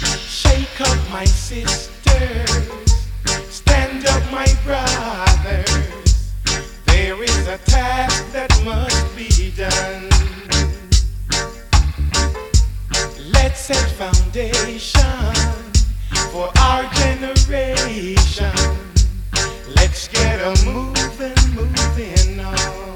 Shake up my sisters, stand up my brothers. There is a task that must be done. Let's set foundation for our generation. Let's get a moving on.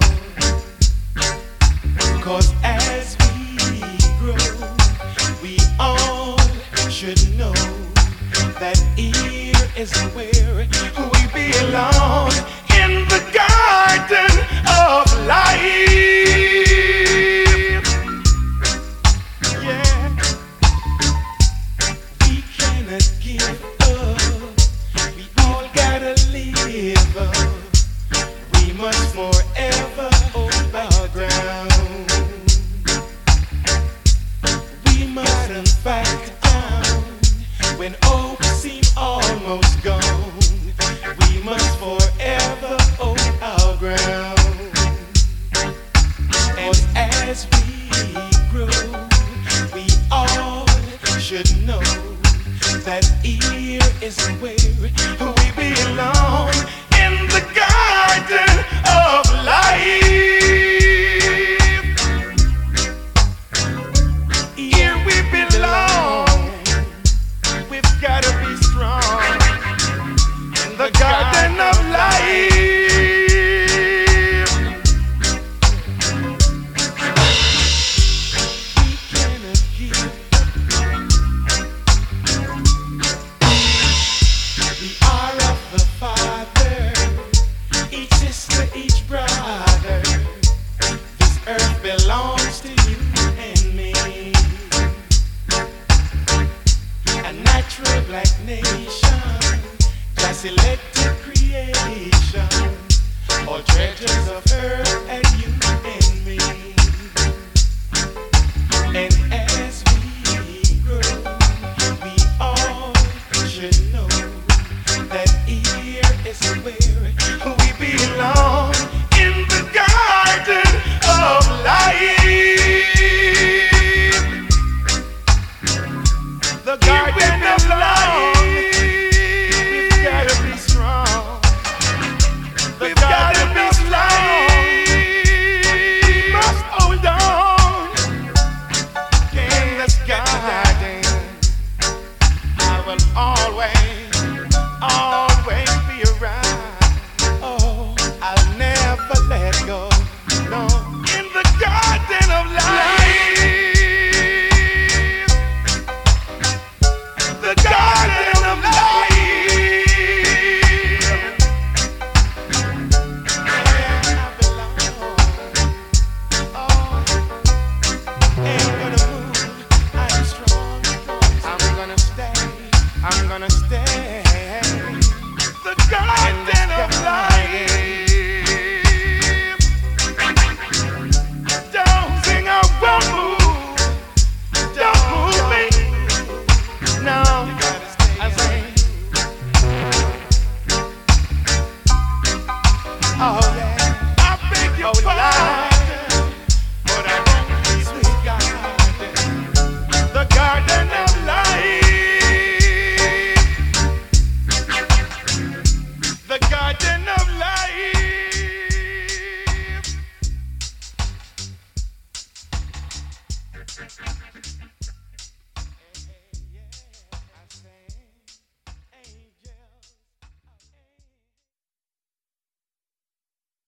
'Cause as we grow, we all should know that here is where we belong, in the garden of life. Yeah, we cannot give up. We all gotta live up. We must forever hold our ground. We mustn't back down when hope seems almost gone. We must forever hold our ground. And as we grow, we all should know that here is where we belong, in the garden of life. Here we belong. We've gotta be strong in the garden of life. We cannot give the hour of the Father, each sister, each brother. This earth belongs to you and me. A natural black nation, God's elected creation, all treasures of earth and you and me. And as we grow, we all should know that here is where we belong, in the garden of life. The garden of life. We've gotta be strong. We've gotta be strong. We must hold on in this garden. I will always be around. Oh, I'll never let go. No, in the garden of life. The garden of life. Where I belong. Oh, ain't gonna move. I'm strong. I'm gonna stay. I'm gonna stay. The garden of life. Don't sing, I won't move. Don't move me. No, I say, oh yeah, I beg your pardon, but I want this sweet garden, the garden of life, the garden of life.